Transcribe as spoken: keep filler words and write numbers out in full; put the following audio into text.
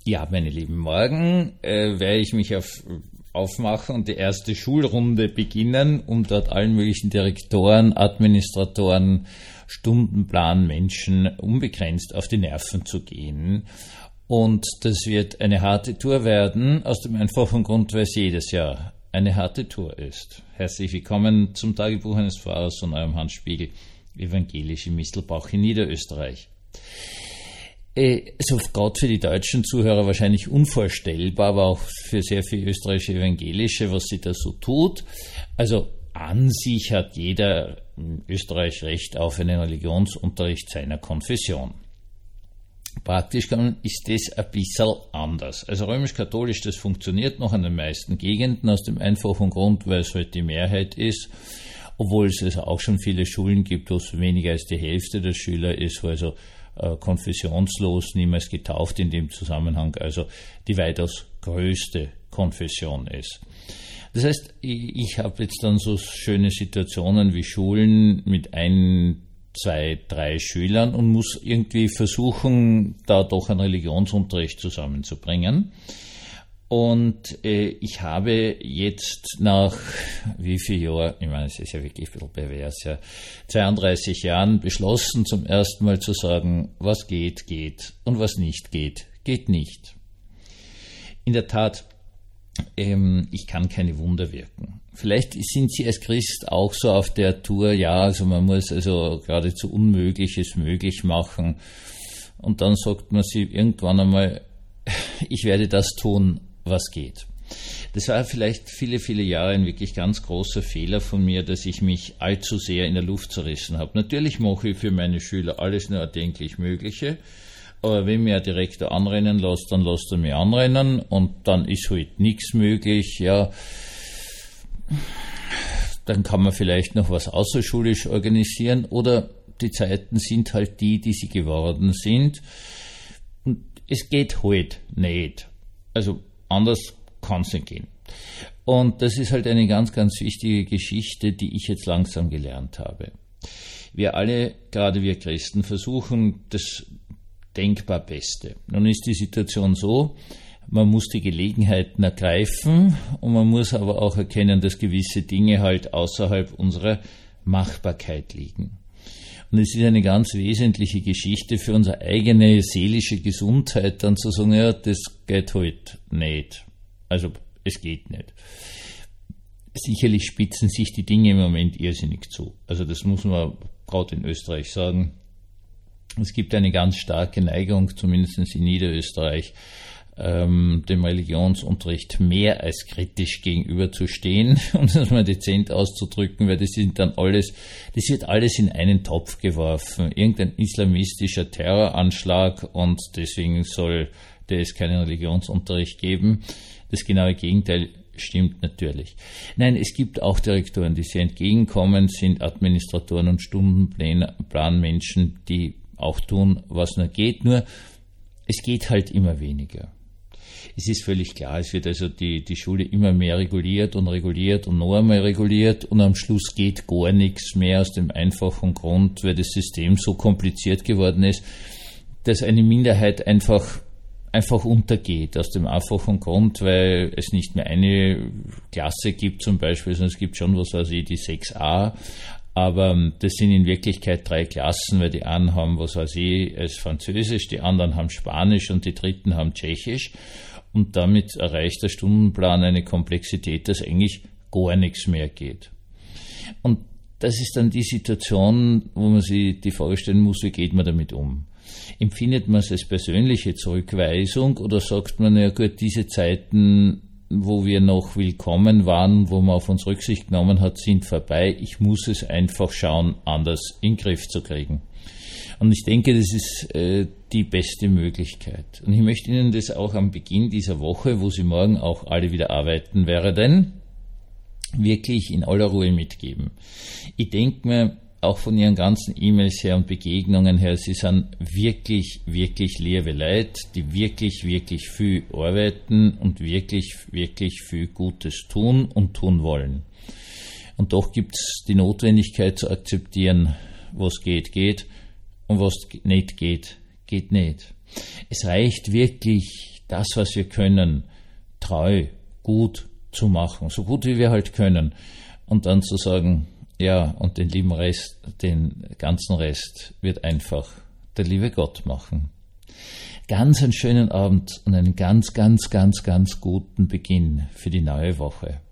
Ja, meine Lieben, morgen äh, werde ich mich auf, aufmachen und die erste Schulrunde beginnen, um dort allen möglichen Direktoren, Administratoren, Stundenplanmenschen unbegrenzt auf die Nerven zu gehen. Und das wird eine harte Tour werden, aus dem einfachen Grund, weil es jedes Jahr eine harte Tour ist. Herzlich willkommen zum Tagebuch eines Pfarrers und eurem Hans Spiegel, evangelisch in Mistelbach in Niederösterreich. Also gerade für die deutschen Zuhörer wahrscheinlich unvorstellbar, aber auch für sehr viele österreichische Evangelische, was sie da so tut. Also an sich hat jeder in Österreich Recht auf einen Religionsunterricht seiner Konfession. Praktisch ist das ein bisschen anders. Also römisch-katholisch, das funktioniert noch an den meisten Gegenden aus dem einfachen Grund, weil es halt die Mehrheit ist, obwohl es also auch schon viele Schulen gibt, wo es weniger als die Hälfte der Schüler ist, wo also äh, konfessionslos, niemals getauft in dem Zusammenhang, also die weitaus größte Konfession ist. Das heißt, ich, ich habe jetzt dann so schöne Situationen wie Schulen mit ein, zwei, drei Schülern und muss irgendwie versuchen, da doch einen Religionsunterricht zusammenzubringen. Und äh, ich habe jetzt nach wie viel Jahren, ich meine, es ist ja wirklich ein bisschen pervers, ja, zweiunddreißig Jahren beschlossen, zum ersten Mal zu sagen, was geht, geht und was nicht geht, geht nicht. In der Tat, ähm, ich kann keine Wunder wirken. Vielleicht sind Sie als Christ auch so auf der Tour, ja, also man muss also geradezu Unmögliches möglich machen und dann sagt man sich irgendwann einmal, ich werde das tun, was geht. Das war vielleicht viele, viele Jahre ein wirklich ganz großer Fehler von mir, dass ich mich allzu sehr in der Luft zerrissen habe. Natürlich mache ich für meine Schüler alles nur erdenklich Mögliche, aber wenn mir ein Direktor anrennen lässt, dann lässt er mich anrennen und dann ist halt nichts möglich, ja, dann kann man vielleicht noch was außerschulisch organisieren oder die Zeiten sind halt die, die sie geworden sind und es geht halt nicht. Also anders kann es nicht gehen. Und das ist halt eine ganz, ganz wichtige Geschichte, die ich jetzt langsam gelernt habe. Wir alle, gerade wir Christen, versuchen das denkbar Beste. Nun ist die Situation so, man muss die Gelegenheiten ergreifen und man muss aber auch erkennen, dass gewisse Dinge halt außerhalb unserer Machbarkeit liegen. Und es ist eine ganz wesentliche Geschichte für unsere eigene seelische Gesundheit, dann zu sagen, ja, das geht halt nicht. Also, es geht nicht. Sicherlich spitzen sich die Dinge im Moment irrsinnig zu. Also, das muss man gerade in Österreich sagen. Es gibt eine ganz starke Neigung, zumindest in Niederösterreich, ähm, dem Religionsunterricht mehr als kritisch gegenüberzustehen, um das mal dezent auszudrücken, weil das sind dann alles, das wird alles in einen Topf geworfen. Irgendein islamistischer Terroranschlag und deswegen soll es keinen Religionsunterricht geben. Das genaue Gegenteil stimmt natürlich. Nein, es gibt auch Direktoren, die sehr entgegenkommen, sind Administratoren und Stundenplanmenschen, die auch tun, was nur geht, nur es geht halt immer weniger. Es ist völlig klar, es wird also die, die Schule immer mehr reguliert und reguliert und noch einmal reguliert und am Schluss geht gar nichts mehr aus dem einfachen Grund, weil das System so kompliziert geworden ist, dass eine Minderheit einfach einfach untergeht, aus dem einfachen Grund, weil es nicht mehr eine Klasse gibt zum Beispiel, sondern es gibt schon, was weiß ich, die sechs a, aber das sind in Wirklichkeit drei Klassen, weil die einen haben, was weiß ich, als Französisch, die anderen haben Spanisch und die dritten haben Tschechisch und damit erreicht der Stundenplan eine Komplexität, dass eigentlich gar nichts mehr geht. Und das ist dann die Situation, wo man sich die Frage stellen muss, wie geht man damit um? Empfindet man es als persönliche Zurückweisung oder sagt man, ja gut, diese Zeiten, wo wir noch willkommen waren, wo man auf uns Rücksicht genommen hat, sind vorbei. Ich muss es einfach schauen, anders in den Griff zu kriegen. Und ich denke, das ist äh, die beste Möglichkeit. Und ich möchte Ihnen das auch am Beginn dieser Woche, wo Sie morgen auch alle wieder arbeiten werden, wirklich in aller Ruhe mitgeben. Ich denke mir, auch von Ihren ganzen E-Mails her und Begegnungen her, Sie sind wirklich, wirklich liebe Leute, die wirklich, wirklich viel arbeiten und wirklich, wirklich viel Gutes tun und tun wollen. Und doch gibt es die Notwendigkeit zu akzeptieren, was geht, geht und was nicht geht, geht nicht. Es reicht wirklich das, was wir können, treu, gut zu machen, so gut wie wir halt können. Und dann zu sagen, ja, und den lieben Rest, den ganzen Rest wird einfach der liebe Gott machen. Ganz einen schönen Abend und einen ganz, ganz, ganz, ganz guten Beginn für die neue Woche.